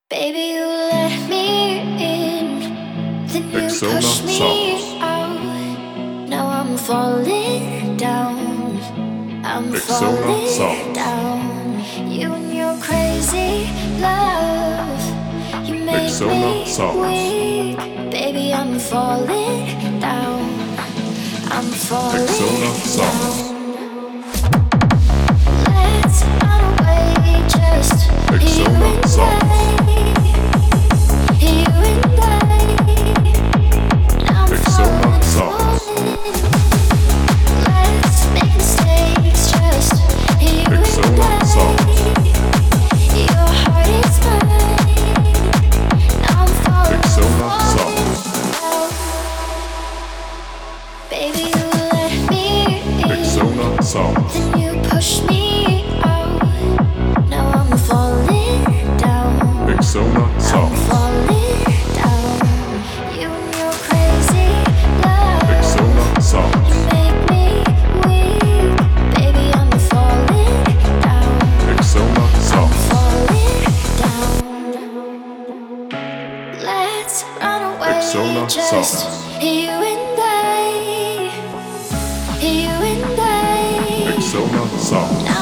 Baby, you let me in, then you Exona push me Sounds. out. Now I'm falling down, I'm Exona falling Sounds. down. You and your crazy love, you make Exona me Sounds. weak. Baby, I'm falling down, I'm Exona falling Sounds. down. Let's run away, just you Exona and Sounds. you and I. Now I'm Exona falling, Sounds. falling. Let's make mistakes, just you and Exona Sounds. Your heart is mine. Now I'm falling, Exona falling Sounds. down. Baby, you let me in, Exona Sounds. then you push me out. Now I'm falling down, Exona I'm Sounds. falling down. You and your crazy love, Exona you Sounds. make me weak. Baby, I'm falling down, Exona I'm Sounds. falling down. Let's run away, Exona just Sounds. you and I, you and I. Exona Sounds.